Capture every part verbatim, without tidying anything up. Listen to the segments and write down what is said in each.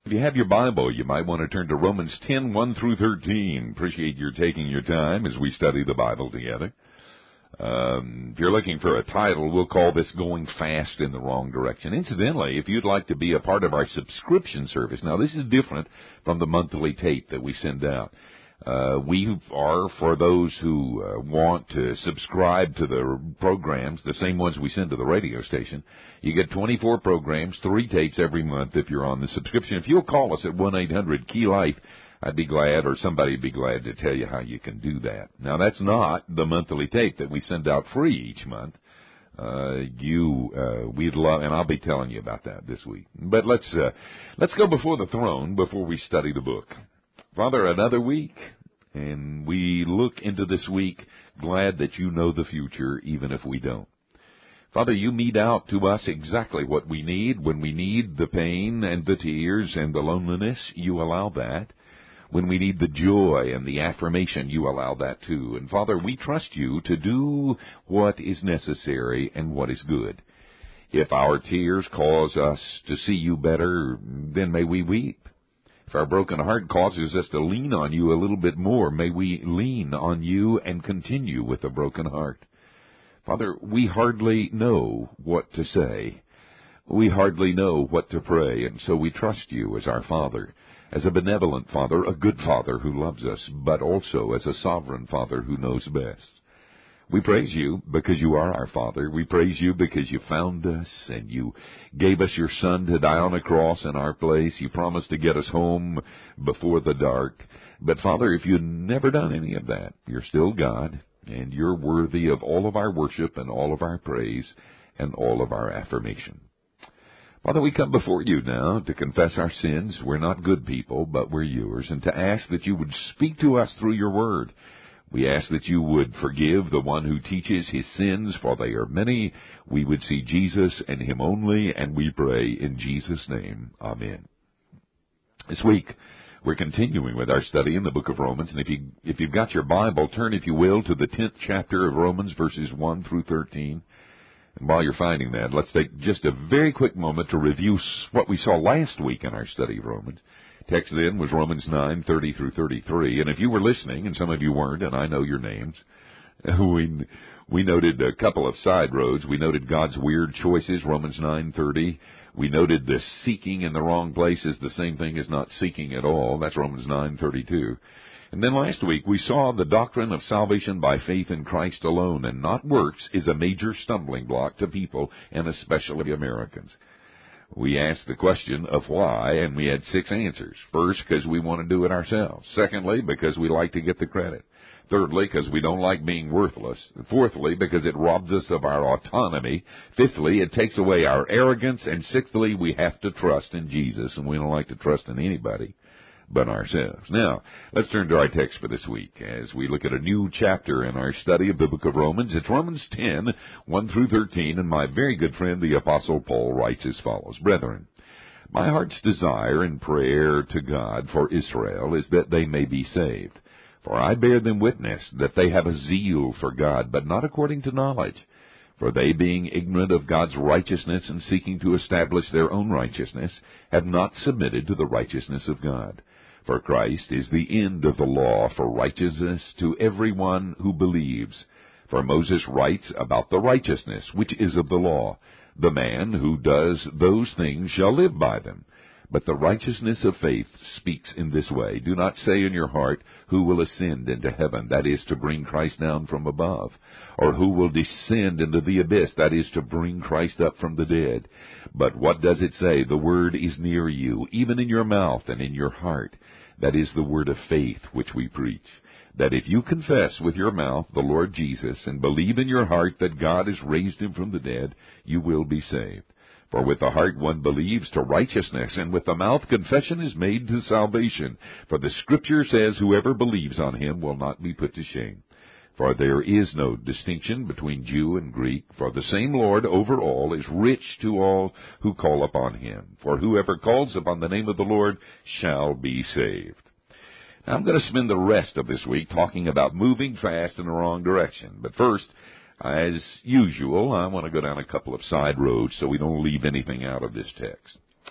If you have your Bible, you might want to turn to Romans ten, one through thirteen. Appreciate your taking your time as we study the Bible together. Um, if you're looking for a title, we'll call this Going Fast in the Wrong Direction. Incidentally, if you'd like to be a part of our subscription service, now this is different from the monthly tape that we send out. Uh, we are, for those who uh, want to subscribe to the programs, the same ones we send to the radio station. You get twenty-four programs, three tapes every month if you're on the subscription. If you'll call us at one eight hundred key life, I'd be glad, or somebody would be glad to tell you how you can do that. Now, that's not the monthly tape that we send out free each month. Uh, you, uh, we'd love, and I'll be telling you about that this week. But let's, uh, let's go before the throne before we study the book. Father, another week, and we look into this week glad that you know the future, even if we don't. Father, you mete out to us exactly what we need. When we need the pain and the tears and the loneliness, you allow that. When we need the joy and the affirmation, you allow that too. And Father, we trust you to do what is necessary and what is good. If our tears cause us to see you better, then may we weep. If our broken heart causes us to lean on you a little bit more, may we lean on you and continue with a broken heart. Father, we hardly know what to say. We hardly know what to pray, and so we trust you as our Father, as a benevolent Father, a good Father who loves us, but also as a sovereign Father who knows best. We praise you because you are our Father. We praise you because you found us and you gave us your Son to die on a cross in our place. You promised to get us home before the dark. But, Father, if you'd never done any of that, you're still God, and you're worthy of all of our worship and all of our praise and all of our affirmation. Father, we come before you now to confess our sins. We're not good people, but we're yours, and to ask that you would speak to us through your word. We ask that you would forgive the one who teaches his sins, for they are many. We would see Jesus and him only, and we pray in Jesus' name. Amen. This week, we're continuing with our study in the book of Romans, and if, you, if you've got your Bible, turn, if you will, to the tenth chapter of Romans, verses one through thirteen. And while you're finding that, let's take just a very quick moment to review what we saw last week in our study of Romans. Text then was Romans nine, thirty through thirty-three. And if you were listening, and some of you weren't, and I know your names, we we noted a couple of side roads. We noted God's weird choices, Romans nine, thirty. We noted the seeking in the wrong place is the same thing as not seeking at all. That's Romans nine, thirty-two. And then last week we saw the doctrine of salvation by faith in Christ alone and not works is a major stumbling block to people, and especially Americans. We asked the question of why, and we had six answers. First, because we want to do it ourselves. Secondly, because we like to get the credit. Thirdly, because we don't like being worthless. Fourthly, because it robs us of our autonomy. Fifthly, it takes away our arrogance. And sixthly, we have to trust in Jesus, and we don't like to trust in anybody but ourselves. Now, let's turn to our text for this week as we look at a new chapter in our study of the book of Romans. It's Romans ten, one through thirteen, and my very good friend, the Apostle Paul, writes as follows. Brethren, my heart's desire and prayer to God for Israel is that they may be saved. For I bear them witness that they have a zeal for God, but not according to knowledge. For they, being ignorant of God's righteousness and seeking to establish their own righteousness, have not submitted to the righteousness of God. For Christ is the end of the law for righteousness to everyone who believes. For Moses writes about the righteousness which is of the law. The man who does those things shall live by them. But the righteousness of faith speaks in this way. Do not say in your heart, who will ascend into heaven, that is, to bring Christ down from above, or who will descend into the abyss, that is, to bring Christ up from the dead. But what does it say? The word is near you, even in your mouth and in your heart. That is the word of faith which we preach. That if you confess with your mouth the Lord Jesus and believe in your heart that God has raised him from the dead, you will be saved. For with the heart one believes to righteousness, and with the mouth confession is made to salvation. For the Scripture says, whoever believes on him will not be put to shame. For there is no distinction between Jew and Greek, for the same Lord over all is rich to all who call upon him. For whoever calls upon the name of the Lord shall be saved. Now, I'm going to spend the rest of this week talking about moving fast in the wrong direction. But first, as usual, I want to go down a couple of side roads so we don't leave anything out of this text.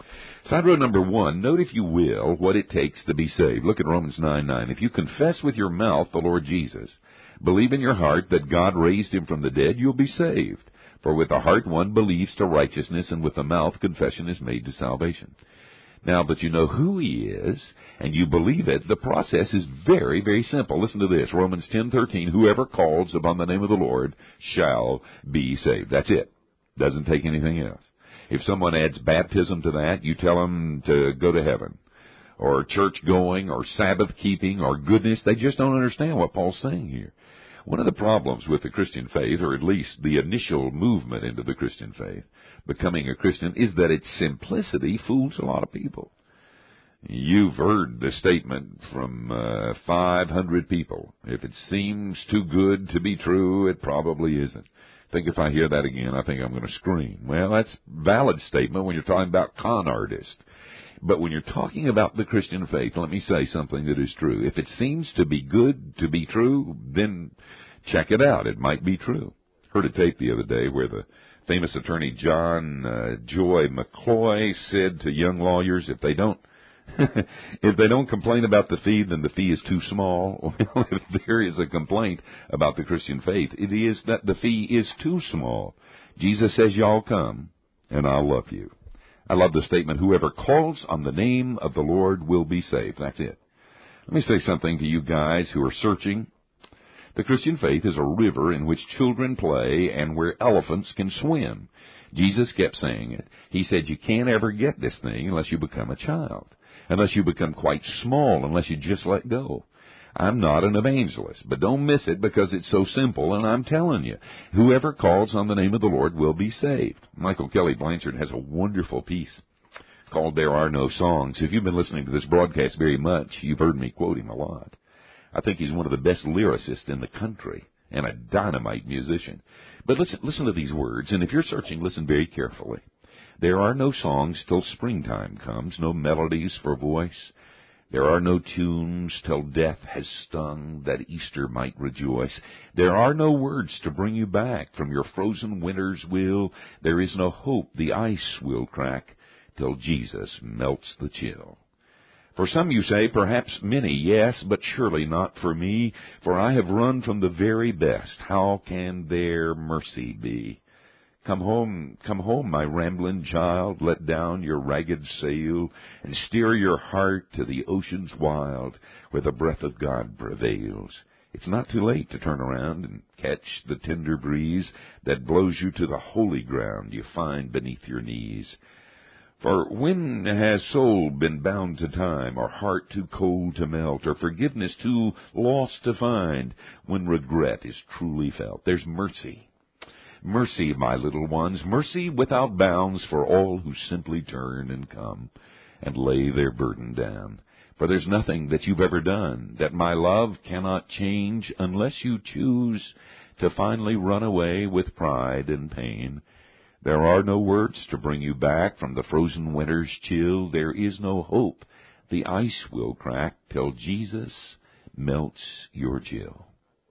Side road number one, note, if you will, what it takes to be saved. Look at Romans nine nine. If you confess with your mouth the Lord Jesus, believe in your heart that God raised him from the dead, you'll be saved. For with the heart one believes to righteousness, and with the mouth confession is made to salvation. Now that you know who he is, and you believe it, the process is very, very simple. Listen to this, Romans ten thirteen, whoever calls upon the name of the Lord shall be saved. That's it. Doesn't take anything else. If someone adds baptism to that, you tell them to go to heaven, or church-going, or Sabbath-keeping, or goodness. They just don't understand what Paul's saying here. One of the problems with the Christian faith, or at least the initial movement into the Christian faith, becoming a Christian, is that its simplicity fools a lot of people. You've heard the statement from uh, five hundred people. If it seems too good to be true, it probably isn't. I think if I hear that again, I think I'm going to scream. Well, that's a valid statement when you're talking about con artists. But when you're talking about the Christian faith, let me say something that is true. If it seems to be good to be true, then check it out. It might be true. Heard a tape the other day where the famous attorney John uh, Joy McCloy said to young lawyers, if they don't if they don't complain about the fee, then the fee is too small. Well, if there is a complaint about the Christian faith, it is that the fee is too small. Jesus says, y'all come, and I'll love you. I love the statement, whoever calls on the name of the Lord will be saved. That's it. Let me say something to you guys who are searching. The Christian faith is a river in which children play and where elephants can swim. Jesus kept saying it. He said you can't ever get this thing unless you become a child, unless you become quite small, unless you just let go. I'm not an evangelist, but don't miss it because it's so simple, and I'm telling you, whoever calls on the name of the Lord will be saved. Michael Kelly Blanchard has a wonderful piece called There Are No Songs. If you've been listening to this broadcast very much, you've heard me quote him a lot. I think he's one of the best lyricists in the country and a dynamite musician. But listen, listen to these words, and if you're searching, listen very carefully. There are no songs till springtime comes, no melodies for voice. There are no tunes till death has stung, that Easter might rejoice. There are no words to bring you back from your frozen winter's will. There is no hope the ice will crack till Jesus melts the chill. For some you say, perhaps many, yes, but surely not for me, for I have run from the very best. How can there mercy be? Come home, come home, my rambling child, let down your ragged sail, and steer your heart to the oceans wild, where the breath of God prevails. It's not too late to turn around and catch the tender breeze that blows you to the holy ground you find beneath your knees. For when has soul been bound to time, or heart too cold to melt, or forgiveness too lost to find, when regret is truly felt? There's mercy. Mercy, my little ones, mercy without bounds for all who simply turn and come and lay their burden down. For there's nothing that you've ever done that my love cannot change unless you choose to finally run away with pride and pain. There are no words to bring you back from the frozen winter's chill. There is no hope the ice will crack till Jesus melts your chill.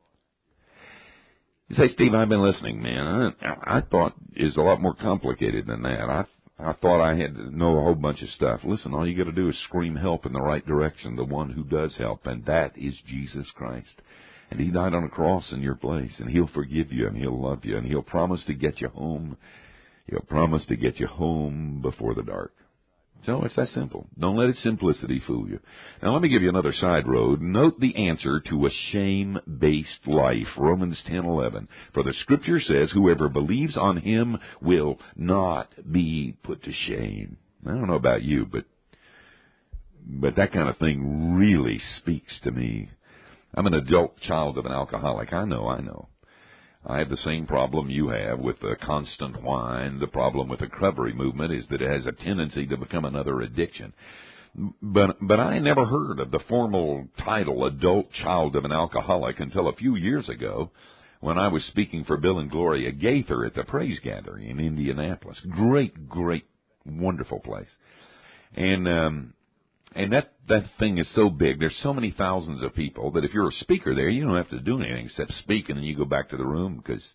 You say, Steve, I've been listening, man. I, I thought it's a lot more complicated than that. I I thought I had to know a whole bunch of stuff. Listen, all you got to do is scream help in the right direction, the one who does help, and that is Jesus Christ. And he died on a cross in your place, and he'll forgive you, and he'll love you, and he'll promise to get you home. He'll promise to get you home before the dark. So it's that simple. Don't let its simplicity fool you. Now let me give you another side road. Note the answer to a shame-based life, Romans ten eleven. For the Scripture says, whoever believes on him will not be put to shame. I don't know about you, but but that kind of thing really speaks to me. I'm an adult child of an alcoholic. I know, I know. I have the same problem you have with the constant whine. The problem with the recovery movement is that it has a tendency to become another addiction. But but I never heard of the formal title, adult child of an alcoholic, until a few years ago when I was speaking for Bill and Gloria Gaither at the Praise Gathering in Indianapolis. Great, great, wonderful place. And um And that, that thing is so big. There's so many thousands of people that if you're a speaker there, you don't have to do anything except speak, and then you go back to the room because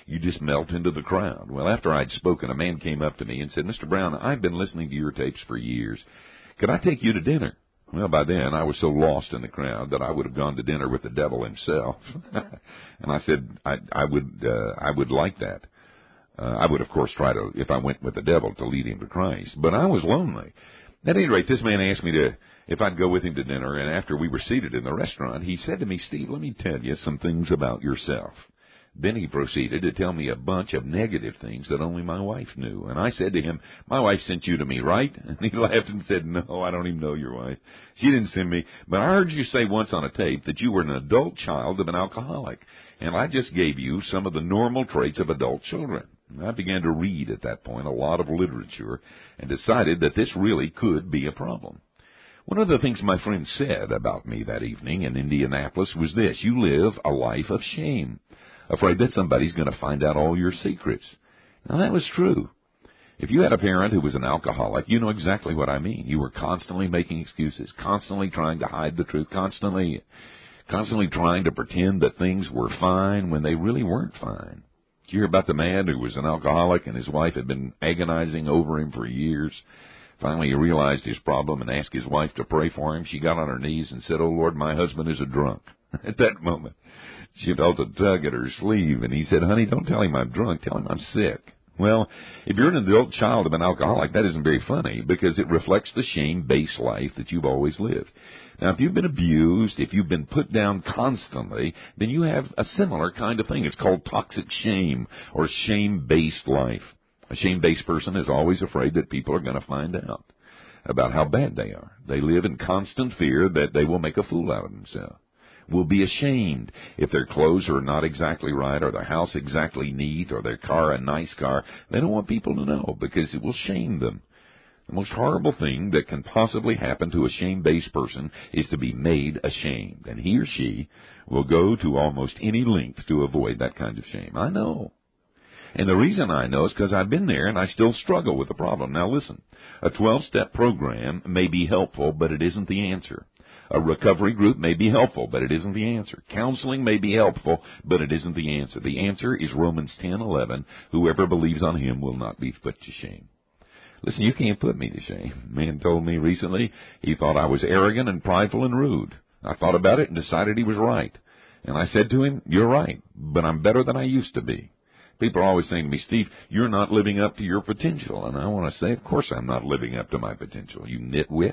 You just melt into the crowd. Well, after I'd spoken, a man came up to me and said, Mister Brown, I've been listening to your tapes for years. Could I take you to dinner? Well, by then, I was so lost in the crowd that I would have gone to dinner with the devil himself. And I said, I, I would, uh, I would like that. Uh, I would, of course, try to, if I went with the devil, to lead him to Christ. But I was lonely. At any rate, this man asked me to, if I'd go with him to dinner, and after we were seated in the restaurant, he said to me, Steve, let me tell you some things about yourself. Then he proceeded to tell me a bunch of negative things that only my wife knew. And I said to him, my wife sent you to me, right? And he laughed and said, no, I don't even know your wife. She didn't send me. But I heard you say once on a tape that you were an adult child of an alcoholic. And I just gave you some of the normal traits of adult children. And I began to read at that point a lot of literature and decided that this really could be a problem. One of the things my friend said about me that evening in Indianapolis was this: you live a life of shame, afraid that somebody's going to find out all your secrets. Now, that was true. If you had a parent who was an alcoholic, you know exactly what I mean. You were constantly making excuses, constantly trying to hide the truth, constantly, constantly trying to pretend that things were fine when they really weren't fine. Did you hear about the man who was an alcoholic and his wife had been agonizing over him for years? Finally, he realized his problem and asked his wife to pray for him. She got on her knees and said, "Oh, Lord, my husband is a drunk." At that moment, she felt a tug at her sleeve, and he said, "Honey, don't tell him I'm drunk. Tell him I'm sick." Well, if you're an adult child of an alcoholic, that isn't very funny because it reflects the shame-based life that you've always lived. Now, if you've been abused, if you've been put down constantly, then you have a similar kind of thing. It's called toxic shame or shame-based life. A shame-based person is always afraid that people are going to find out about how bad they are. They live in constant fear that they will make a fool out of themselves, will be ashamed if their clothes are not exactly right or their house exactly neat or their car a nice car. They don't want people to know because it will shame them. The most horrible thing that can possibly happen to a shame-based person is to be made ashamed, and he or she will go to almost any length to avoid that kind of shame. I know. And the reason I know is because I've been there and I still struggle with the problem. Now listen, a twelve-step program may be helpful, but it isn't the answer. A recovery group may be helpful, but it isn't the answer. Counseling may be helpful, but it isn't the answer. The answer is Romans ten eleven. Whoever believes on him will not be put to shame. Listen, you can't put me to shame. A man told me recently he thought I was arrogant and prideful and rude. I thought about it and decided he was right. And I said to him, "You're right, but I'm better than I used to be." People are always saying to me, "Steve, you're not living up to your potential." And I want to say, of course I'm not living up to my potential, you nitwit.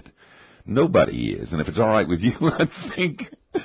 Nobody is. And if it's all right with you, I think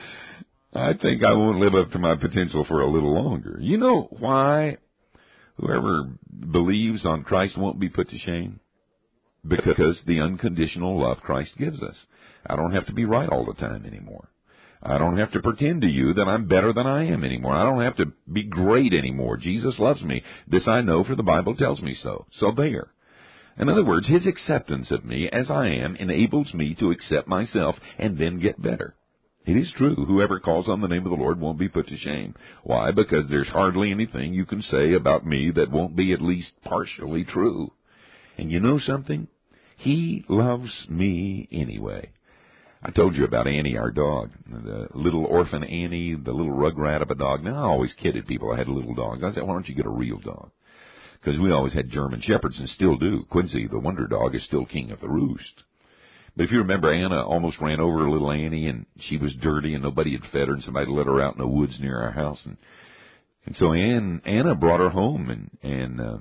I think I won't live up to my potential for a little longer. You know why whoever believes on Christ won't be put to shame? Because the unconditional love Christ gives us. I don't have to be right all the time anymore. I don't have to pretend to you that I'm better than I am anymore. I don't have to be great anymore. Jesus loves me. This I know, for the Bible tells me so. So there. In other words, his acceptance of me as I am enables me to accept myself and then get better. It is true, whoever calls on the name of the Lord won't be put to shame. Why? Because there's hardly anything you can say about me that won't be at least partially true. And you know something? He loves me anyway. I told you about Annie, our dog, the little orphan Annie, the little rugrat of a dog. Now, I always kidded people I had little dogs. I said, why don't you get a real dog? Because we always had German Shepherds and still do. Quincy, the wonder dog, is still king of the roost. But if you remember, Anna almost ran over little Annie, and she was dirty, and nobody had fed her, and somebody let her out in the woods near our house. And, and so Ann, Anna brought her home, and, and uh,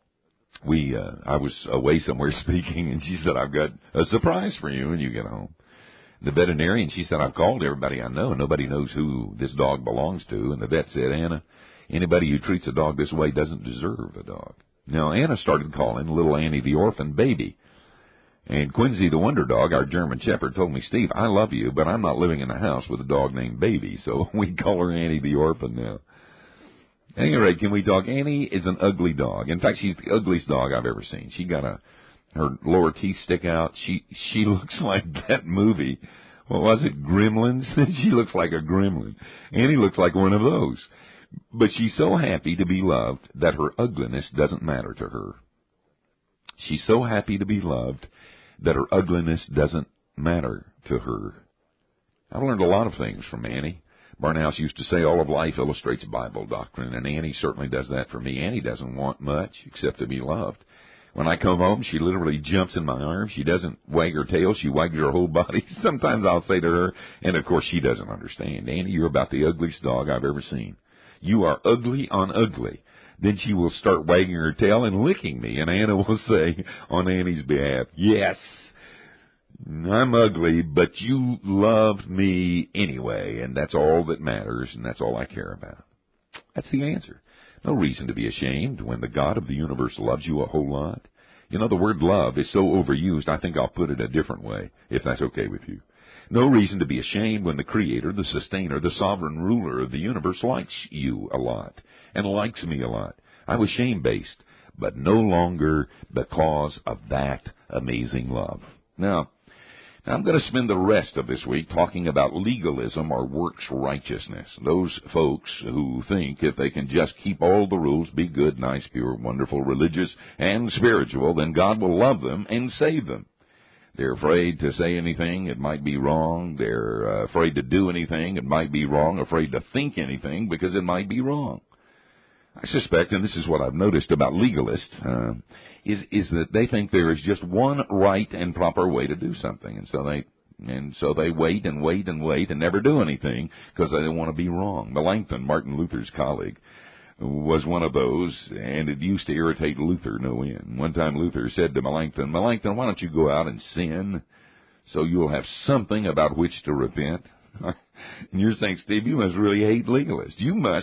we, uh, I was away somewhere speaking, and she said, "I've got a surprise for you when you get home." The veterinarian, she said, "I've called everybody I know. Nobody knows who this dog belongs to." And the vet said, "Anna, anybody who treats a dog this way doesn't deserve a dog." Now, Anna started calling little Annie the orphan baby. And Quincy, the wonder dog, our German Shepherd, told me, "Steve, I love you, but I'm not living in a house with a dog named Baby." So we call her Annie the orphan now. At any rate, can we talk? Annie is an ugly dog. In fact, she's the ugliest dog I've ever seen. She got a... Her lower teeth stick out. She she looks like that movie. What was it, Gremlins? She looks like a gremlin. Annie looks like one of those. But she's so happy to be loved that her ugliness doesn't matter to her. She's so happy to be loved that her ugliness doesn't matter to her. I've learned a lot of things from Annie, Barnhouse used to say, all of life illustrates Bible doctrine, and Annie certainly does that for me. Annie doesn't want much except to be loved. When I come home, she literally jumps in my arms. She doesn't wag her tail. She wags her whole body. Sometimes I'll say to her, and of course she doesn't understand, Annie, you're about the ugliest dog I've ever seen. You are ugly on ugly. Then she will start wagging her tail and licking me, and Anna will say on Annie's behalf, yes, I'm ugly, but you loved me anyway, and that's all that matters, and that's all I care about. That's the answer. No reason to be ashamed when the God of the universe loves you a whole lot. You know, the word love is so overused, I think I'll put it a different way, if that's okay with you. No reason to be ashamed when the Creator, the Sustainer, the Sovereign Ruler of the universe likes you a lot, and likes me a lot. I was shame-based, but no longer because of that amazing love. Now, Now, I'm going to spend the rest of this week talking about legalism or works righteousness. Those folks who think if they can just keep all the rules, be good, nice, pure, wonderful, religious, and spiritual, then God will love them and save them. They're afraid to say anything, it might be wrong. They're uh, afraid to do anything, it might be wrong. Afraid to think anything because it might be wrong. I suspect, and this is what I've noticed about legalists, uh, is is that they think there is just one right and proper way to do something, and so they and so they wait and wait and wait and never do anything because they don't want to be wrong. Melanchthon, Martin Luther's colleague, was one of those, and it used to irritate Luther no end. One time Luther said to Melanchthon, Melanchthon, why don't you go out and sin so you'll have something about which to repent? And you're saying, Steve, you must really hate legalists. You must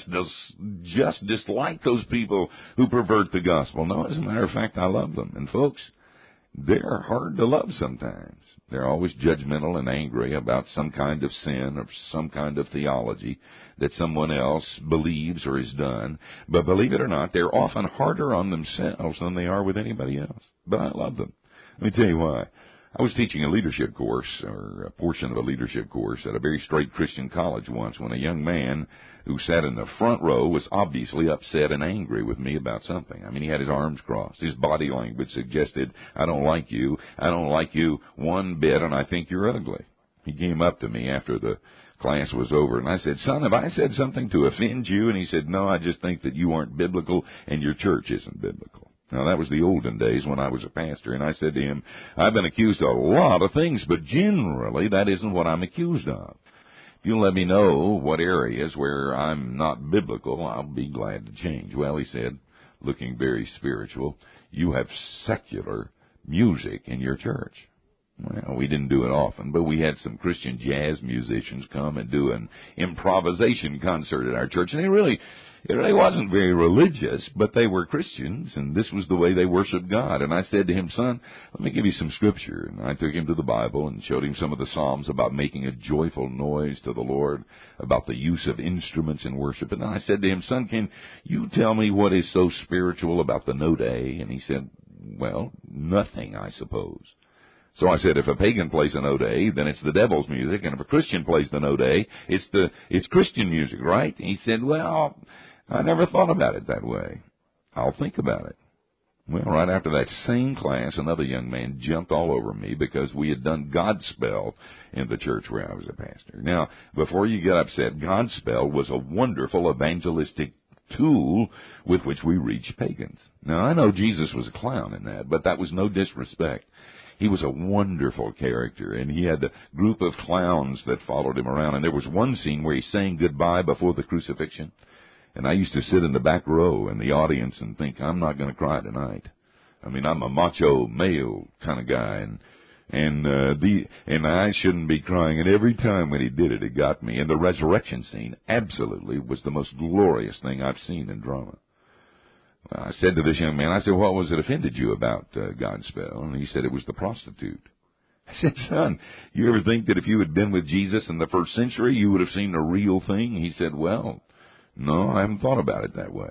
just dislike those people who pervert the gospel. No, as a matter of fact, I love them. And folks, they're hard to love sometimes. They're always judgmental and angry about some kind of sin or some kind of theology that someone else believes or has done. But believe it or not, they're often harder on themselves than they are with anybody else. But I love them. Let me tell you why. I was teaching a leadership course, or a portion of a leadership course, at a very straight Christian college once when a young man who sat in the front row was obviously upset and angry with me about something. I mean, he had his arms crossed. His body language suggested, I don't like you. I don't like you one bit, and I think you're ugly. He came up to me after the class was over, and I said, son, have I said something to offend you? And he said, no, I just think that you aren't biblical and your church isn't biblical. Now, that was the olden days when I was a pastor, and I said to him, I've been accused of a lot of things, but generally that isn't what I'm accused of. If you'll let me know what areas where I'm not biblical, I'll be glad to change. Well, he said, looking very spiritual, you have secular music in your church. Well, we didn't do it often, but we had some Christian jazz musicians come and do an improvisation concert at our church, and they really... It really wasn't very religious, but they were Christians, and this was the way they worshiped God. And I said to him, son, let me give you some scripture. And I took him to the Bible and showed him some of the Psalms about making a joyful noise to the Lord, about the use of instruments in worship. And then I said to him, son, can you tell me what is so spiritual about the note A? And he said, well, nothing, I suppose. So I said, if a pagan plays a note A, then it's the devil's music, and if a Christian plays the note A, it's the it's Christian music, right? And he said, well, I never thought about it that way. I'll think about it. Well, right after that same class, another young man jumped all over me because we had done Godspell in the church where I was a pastor. Now, before you get upset, Godspell was a wonderful evangelistic tool with which we reached pagans. Now, I know Jesus was a clown in that, but that was no disrespect. He was a wonderful character, and he had a group of clowns that followed him around, and there was one scene where he sang goodbye before the crucifixion. And I used to sit in the back row in the audience and think, I'm not going to cry tonight. I mean, I'm a macho male kind of guy, and and uh, the and I shouldn't be crying. And every time when he did it, it got me. And the resurrection scene absolutely was the most glorious thing I've seen in drama. Well, I said to this young man, I said, what was it offended you about uh, Godspell? And he said it was the prostitute. I said, son, you ever think that if you had been with Jesus in the first century, you would have seen the real thing? He said, well, no, I haven't thought about it that way.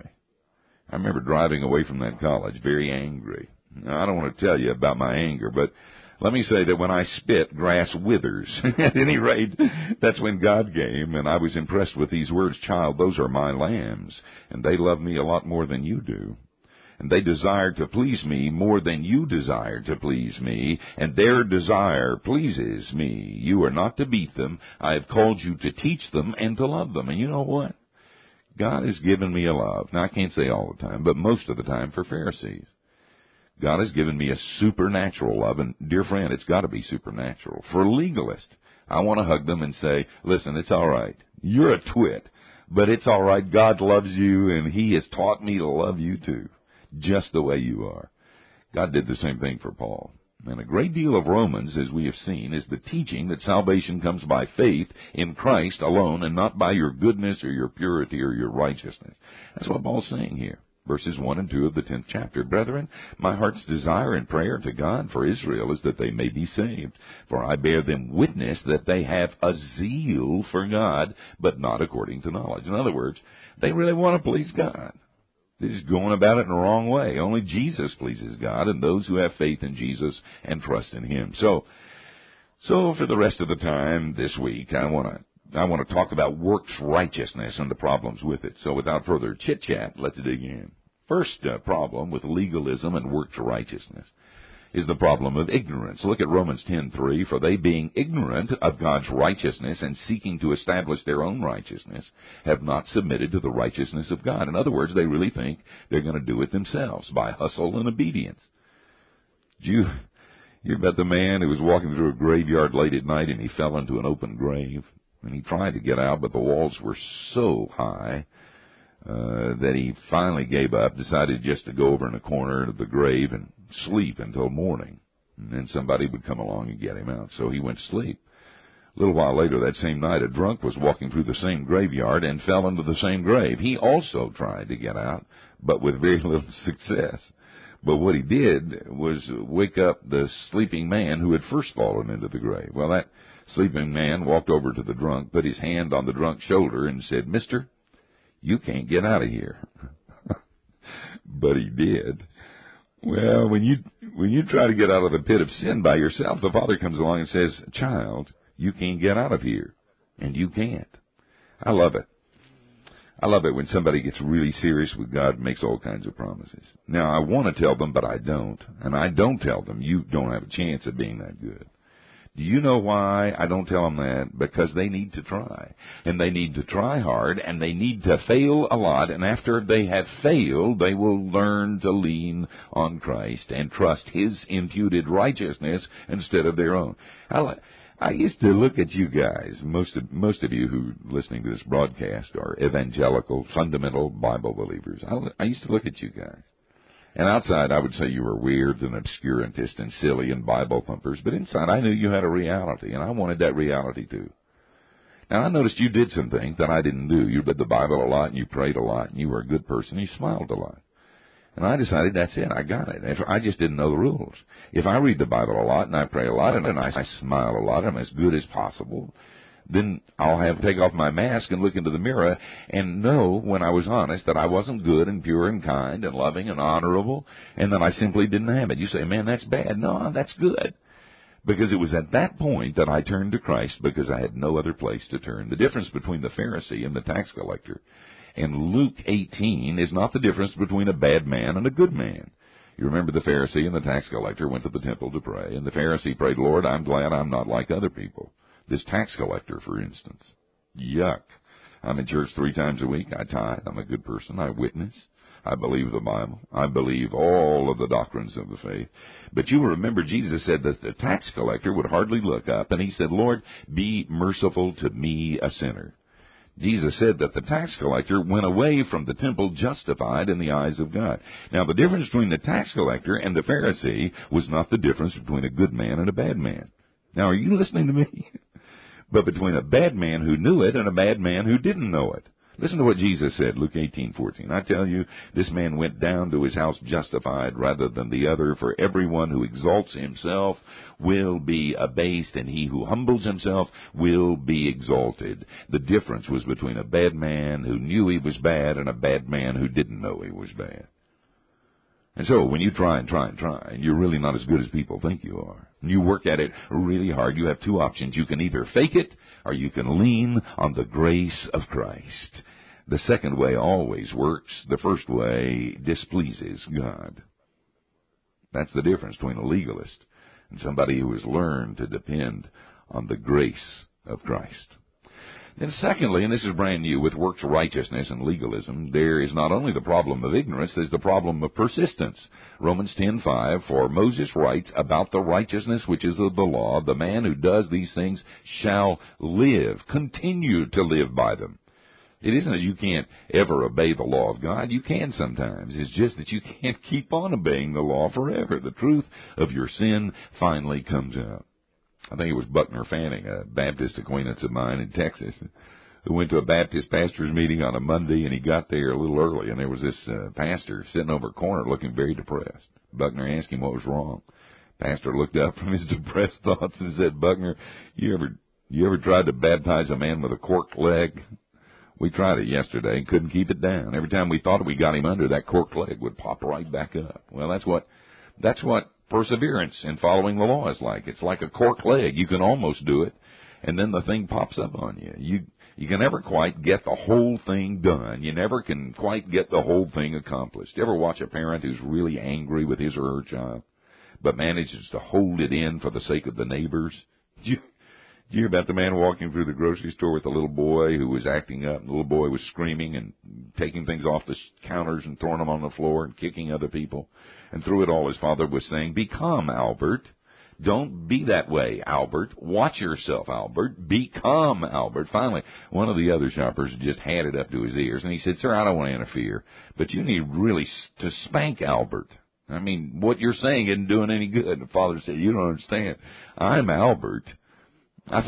I remember driving away from that college very angry. Now, I don't want to tell you about my anger, but let me say that when I spit, grass withers. At any rate, that's when God came, and I was impressed with these words, child, those are my lambs, and they love me a lot more than you do. And they desire to please me more than you desire to please me, and their desire pleases me. You are not to beat them. I have called you to teach them and to love them. And you know what? God has given me a love. Now, I can't say all the time, but most of the time for Pharisees. God has given me a supernatural love, and dear friend, it's got to be supernatural. For legalists, I want to hug them and say, listen, it's all right. You're a twit, but it's all right. God loves you, and He has taught me to love you too, just the way you are. God did the same thing for Paul. And a great deal of Romans, as we have seen, is the teaching that salvation comes by faith in Christ alone and not by your goodness or your purity or your righteousness. That's what Paul's saying here. Verses one and two of the tenth chapter. Brethren, my heart's desire and prayer to God for Israel is that they may be saved. For I bear them witness that they have a zeal for God, but not according to knowledge. In other words, they really want to please God. They're just going about it in the wrong way. Only Jesus pleases God, and those who have faith in Jesus and trust in Him. So, so for the rest of the time this week, I want to I want to talk about works righteousness and the problems with it. So without further chit-chat, let's dig in. First uh, problem with legalism and works righteousness is the problem of ignorance. Look at Romans ten three. For they, being ignorant of God's righteousness and seeking to establish their own righteousness, have not submitted to the righteousness of God. In other words, they really think they're going to do it themselves by hustle and obedience. You, you bet the man who was walking through a graveyard late at night and he fell into an open grave. And he tried to get out, but the walls were so high uh, that he finally gave up, decided just to go over in a corner of the grave and sleep until morning. And then somebody would come along and get him out. So he went to sleep. A little while later that same night, a drunk was walking through the same graveyard and fell into the same grave. He also tried to get out, but with very little success. But what he did was wake up the sleeping man who had first fallen into the grave. Well, that sleeping man walked over to the drunk, put his hand on the drunk's shoulder, and said, Mister, you can't get out of here. But he did. Well, when you when you try to get out of the pit of sin by yourself, the Father comes along and says, child, you can't get out of here. And you can't. I love it. I love it when somebody gets really serious with God and makes all kinds of promises. Now, I want to tell them, but I don't. And I don't tell them, you don't have a chance of being that good. Do you know why I don't tell them that? Because they need to try. And they need to try hard, and they need to fail a lot. And after they have failed, they will learn to lean on Christ and trust His imputed righteousness instead of their own. I, I used to look at you guys, most of, most of you who are listening to this broadcast are evangelical, fundamental Bible believers. I, I used to look at you guys. And outside, I would say you were weird and obscurantist and silly and Bible thumpers. But inside, I knew you had a reality, and I wanted that reality too. Now, I noticed you did some things that I didn't do. You read the Bible a lot, and you prayed a lot, and you were a good person. You smiled a lot. And I decided that's it. I got it. I just didn't know the rules. If I read the Bible a lot, and I pray a lot, and I smile a lot, I'm as good as possible, then I'll have to take off my mask and look into the mirror and know when I was honest that I wasn't good and pure and kind and loving and honorable, and that I simply didn't have it. You say, man, that's bad. No, that's good. Because it was at that point that I turned to Christ because I had no other place to turn. The difference between the Pharisee and the tax collector in Luke eighteen is not the difference between a bad man and a good man. You remember the Pharisee and the tax collector went to the temple to pray, and the Pharisee prayed, Lord, I'm glad I'm not like other people. This tax collector, for instance. Yuck. I'm in church three times a week. I tithe. I'm a good person. I witness. I believe the Bible. I believe all of the doctrines of the faith. But you will remember Jesus said that the tax collector would hardly look up, and he said, Lord, be merciful to me, a sinner. Jesus said that the tax collector went away from the temple justified in the eyes of God. Now, the difference between the tax collector and the Pharisee was not the difference between a good man and a bad man. Now, are you listening to me? But between a bad man who knew it and a bad man who didn't know it. Listen to what Jesus said, Luke eighteen fourteen. I tell you, this man went down to his house justified rather than the other, for everyone who exalts himself will be abased, and he who humbles himself will be exalted. The difference was between a bad man who knew he was bad and a bad man who didn't know he was bad. And so when you try and try and try, and you're really not as good as people think you are, and you work at it really hard, you have two options. You can either fake it, or you can lean on the grace of Christ. The second way always works. The first way displeases God. That's the difference between a legalist and somebody who has learned to depend on the grace of Christ. Then secondly, and this is brand new, with works righteousness and legalism, there is not only the problem of ignorance, there's the problem of persistence. Romans ten five, for Moses writes about the righteousness which is of the law, the man who does these things shall live, continue to live by them. It isn't that you can't ever obey the law of God. You can sometimes. It's just that you can't keep on obeying the law forever. The truth of your sin finally comes out. I think it was Buckner Fanning, a Baptist acquaintance of mine in Texas, who went to a Baptist pastor's meeting on a Monday, and he got there a little early, and there was this uh, pastor sitting over a corner looking very depressed. Buckner asked him what was wrong. Pastor looked up from his depressed thoughts and said, Buckner, you ever you ever tried to baptize a man with a corked leg? We tried it yesterday and couldn't keep it down. Every time we thought we got him under, that corked leg would pop right back up. Well, that's what that's what perseverance in following the law is like. It's like a corked leg. You can almost do it, and then the thing pops up on you. You you can never quite get the whole thing done. You never can quite get the whole thing accomplished. You ever watch a parent who's really angry with his or her child, but manages to hold it in for the sake of the neighbors? You, you hear about the man walking through the grocery store with a little boy who was acting up, and the little boy was screaming and taking things off the counters and throwing them on the floor and kicking other people. And through it all, his father was saying, be calm, Albert. Don't be that way, Albert. Watch yourself, Albert. Be calm, Albert. Finally, one of the other shoppers just had it up to his ears, and he said, sir, I don't want to interfere, but you need really to spank Albert. I mean, what you're saying isn't doing any good. And the father said, you don't understand. I'm Albert. I've,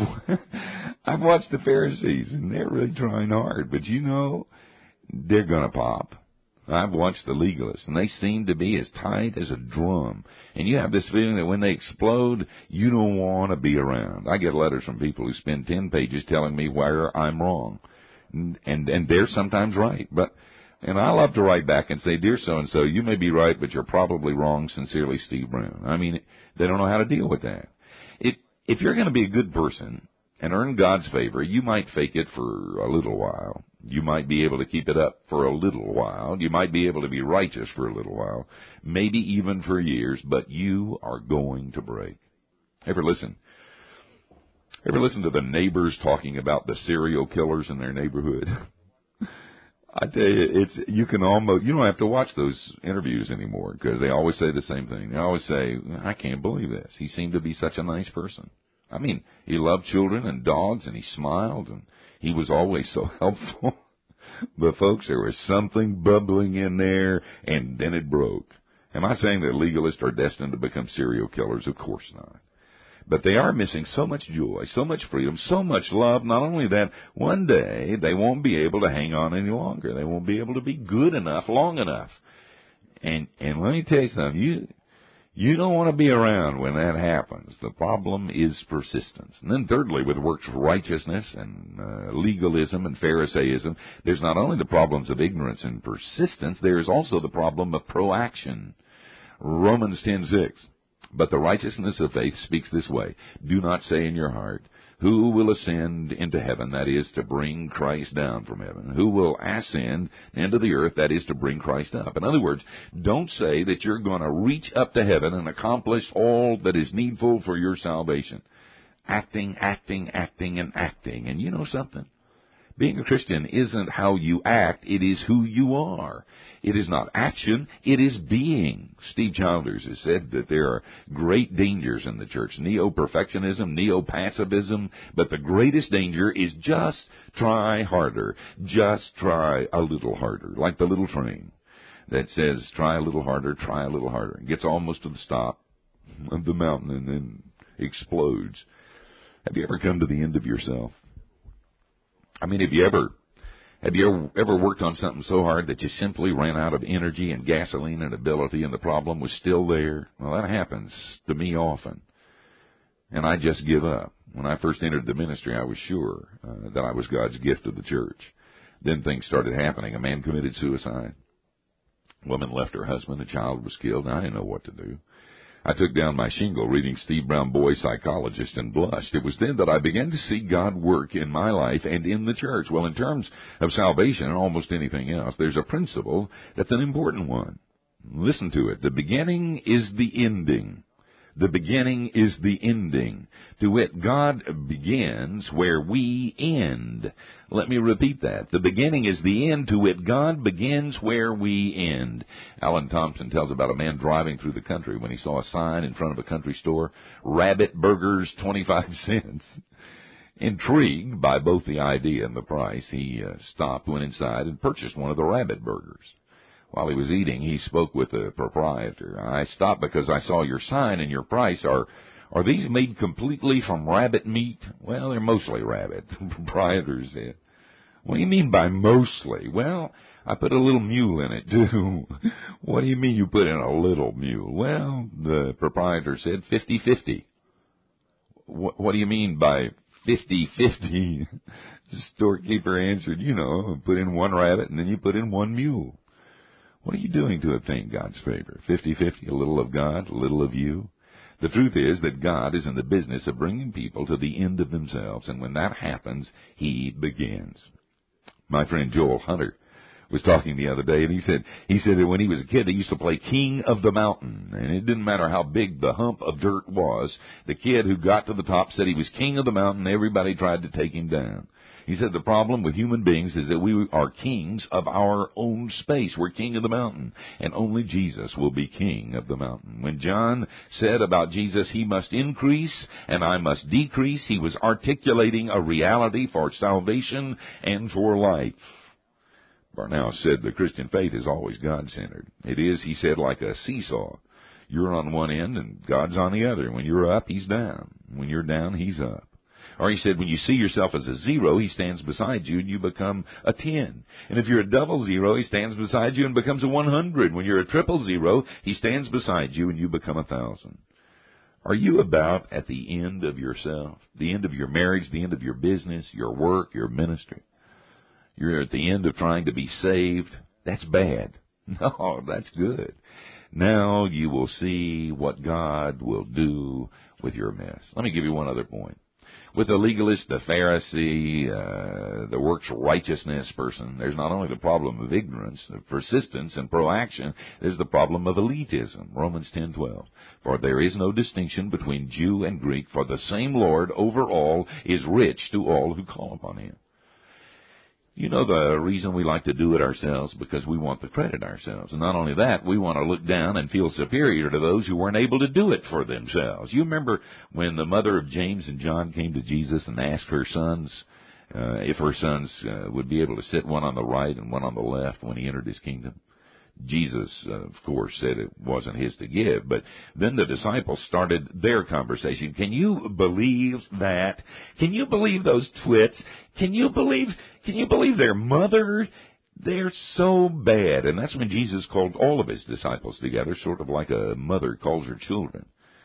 I've watched the Pharisees, and they're really trying hard, but you know, they're going to pop. I've watched the legalists, and they seem to be as tight as a drum. And you have this feeling that when they explode, you don't want to be around. I get letters from people who spend ten pages telling me where I'm wrong. And, and, and they're sometimes right. But, and I love to write back and say, dear so-and-so, you may be right, but you're probably wrong. Sincerely, Steve Brown. I mean, they don't know how to deal with that. It, if you're going to be a good person and earn God's favor, you might fake it for a little while. You might be able to keep it up for a little while. You might be able to be righteous for a little while, maybe even for years, but you are going to break. Ever listen? Ever listen to the neighbors talking about the serial killers in their neighborhood? I tell you, it's you can almost you don't have to watch those interviews anymore because they always say the same thing. They always say, I can't believe this. He seemed to be such a nice person. I mean, he loved children and dogs, and he smiled, and he was always so helpful. But, folks, there was something bubbling in there, and then it broke. Am I saying that legalists are destined to become serial killers? Of course not. But they are missing so much joy, so much freedom, so much love. Not only that, one day they won't be able to hang on any longer. They won't be able to be good enough long enough. And and let me tell you something. You... You don't want to be around when that happens. The problem is persistence. And then thirdly, with works righteousness and uh, legalism and Pharisaism, there's not only the problems of ignorance and persistence, there is also the problem of proaction. Romans ten six. But the righteousness of faith speaks this way. Do not say in your heart, who will ascend into heaven, that is, to bring Christ down from heaven? Who will ascend into the earth, that is, to bring Christ up? In other words, don't say that you're going to reach up to heaven and accomplish all that is needful for your salvation. Acting, acting, acting, and acting. And you know something? Being a Christian isn't how you act, it is who you are. It is not action, it is being. Steve Childers has said that there are great dangers in the church. Neo-perfectionism, neo-passivism, but the greatest danger is just try harder. Just try a little harder, like the little train that says try a little harder, try a little harder. It gets almost to the stop of the mountain and then explodes. Have you ever come to the end of yourself? I mean, have you ever, have you ever, ever worked on something so hard that you simply ran out of energy and gasoline and ability and the problem was still there? Well, that happens to me often. And I just give up. When I first entered the ministry, I was sure uh, that I was God's gift to the church. Then things started happening. A man committed suicide. A woman left her husband. A child was killed. I didn't know what to do. I took down my shingle reading Steve Brown, Boy Psychologist, and blushed. It was then that I began to see God work in my life and in the church. Well, in terms of salvation and almost anything else, there's a principle that's an important one. Listen to it. The beginning is the ending. The beginning is the ending. To wit, God begins where we end. Let me repeat that. The beginning is the end. To wit, God begins where we end. Alan Thompson tells about a man driving through the country when he saw a sign in front of a country store, Rabbit Burgers, twenty-five cents. Intrigued by both the idea and the price, he uh, stopped, went inside, and purchased one of the Rabbit Burgers. While he was eating, he spoke with the proprietor. I stopped because I saw your sign and your price. Are are these made completely from rabbit meat? Well, they're mostly rabbit, the proprietor said. What do you mean by mostly? Well, I put a little mule in it, too. What do you mean you put in a little mule? Well, the proprietor said fifty-fifty. What, what do you mean by fifty-fifty? The storekeeper answered, you know, put in one rabbit and then you put in one mule. What are you doing to obtain God's favor? fifty-fifty, a little of God, a little of you? The truth is that God is in the business of bringing people to the end of themselves, and when that happens, He begins. My friend Joel Hunter was talking the other day, and he said he said that when he was a kid, they used to play King of the Mountain, and it didn't matter how big the hump of dirt was. The kid who got to the top said he was king of the mountain, and everybody tried to take him down. He said the problem with human beings is that we are kings of our own space. We're king of the mountain, and only Jesus will be king of the mountain. When John said about Jesus, he must increase and I must decrease, he was articulating a reality for salvation and for life. Barnhouse said the Christian faith is always God-centered. It is, he said, like a seesaw. You're on one end and God's on the other. When you're up, He's down. When you're down, He's up. Or he said, when you see yourself as a zero, He stands beside you and you become a ten. And if you're a double zero, He stands beside you and becomes a one hundred. When you're a triple zero, He stands beside you and you become a thousand. Are you about at the end of yourself? The end of your marriage, the end of your business, your work, your ministry? You're at the end of trying to be saved? That's bad. No, that's good. Now you will see what God will do with your mess. Let me give you one other point. With the legalist, the Pharisee, uh, the works righteousness person, there's not only the problem of ignorance, of persistence, and proaction, there's the problem of elitism. Romans ten twelve. For there is no distinction between Jew and Greek, for the same Lord over all is rich to all who call upon Him. You know the reason we like to do it ourselves? Because we want the credit ourselves. And not only that, we want to look down and feel superior to those who weren't able to do it for themselves. You remember when the mother of James and John came to Jesus and asked her sons uh, if her sons uh, would be able to sit one on the right and one on the left when He entered His kingdom? Jesus, uh, of course, said it wasn't His to give, but then the disciples started their conversation. Can you believe that? Can you believe those twits? Can you believe, can you believe their mother? They're so bad. And that's when Jesus called all of His disciples together, sort of like a mother calls her children.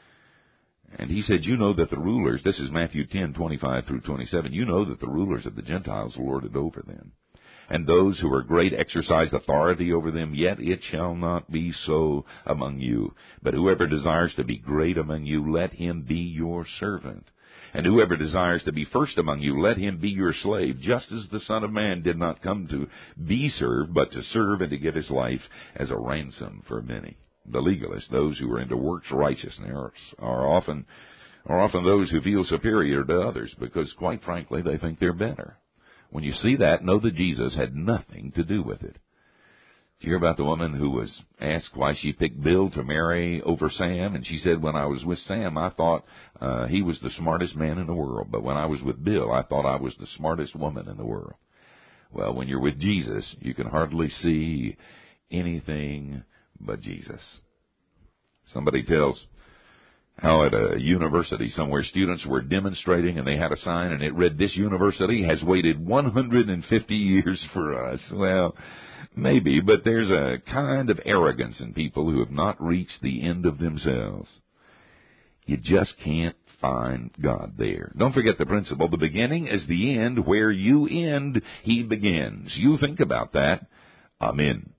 And He said, you know that the rulers, this is Matthew ten twenty-five through twenty-seven, you know that the rulers of the Gentiles lord it over them. And those who are great exercise authority over them, yet it shall not be so among you. But whoever desires to be great among you, let him be your servant. And whoever desires to be first among you, let him be your slave, just as the Son of Man did not come to be served, but to serve and to give His life as a ransom for many. The legalists, those who are into works righteousness, are, are often are often those who feel superior to others, because, quite frankly, they think they're better. When you see that, know that Jesus had nothing to do with it. Did you hear about the woman who was asked why she picked Bill to marry over Sam? And she said, when I was with Sam, I thought uh, he was the smartest man in the world. But when I was with Bill, I thought I was the smartest woman in the world. Well, when you're with Jesus, you can hardly see anything but Jesus. Somebody tells how at a university somewhere students were demonstrating and they had a sign and it read, this university has waited one hundred fifty years for us. Well, maybe, but there's a kind of arrogance in people who have not reached the end of themselves. You just can't find God there. Don't forget the principle. The beginning is the end. Where you end, He begins. You think about that. Amen.